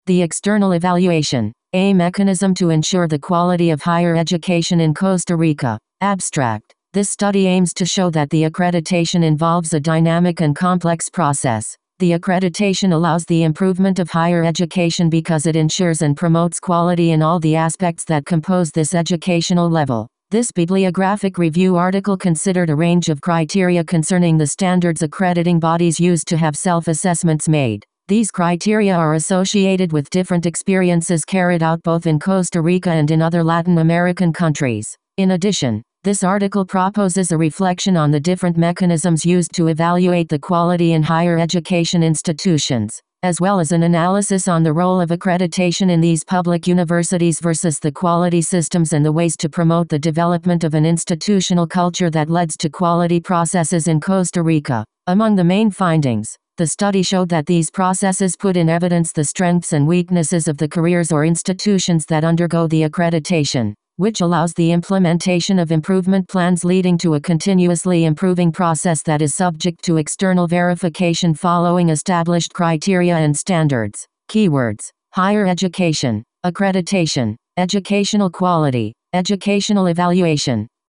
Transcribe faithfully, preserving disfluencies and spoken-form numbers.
The external evaluation, a mechanism to ensure the quality of higher education in Costa Rica. Abstract. This study aims to show that the accreditation involves a dynamic and complex process. The accreditation allows the improvement of higher education because it ensures and promotes quality in all the aspects that compose this educational level. This bibliographic review article considered a range of criteria concerning the standards accrediting bodies use to have self-assessments made. These criteria are associated with different experiences carried out both in Costa Rica and in other Latin American countries. In addition, this article proposes a reflection on the different mechanisms used to evaluate the quality in higher education institutions, as well as an analysis on the role of accreditation in these public universities versus the quality systems and the ways to promote the development of an institutional culture that leads to quality processes in Costa Rica. Among the main findings, the study showed that these processes put in evidence the strengths and weaknesses of the careers or institutions that undergo the accreditation, which allows the implementation of improvement plans leading to a continuously improving process that is subject to external verification following established criteria and standards. Keywords: higher education, accreditation, educational quality, educational evaluation.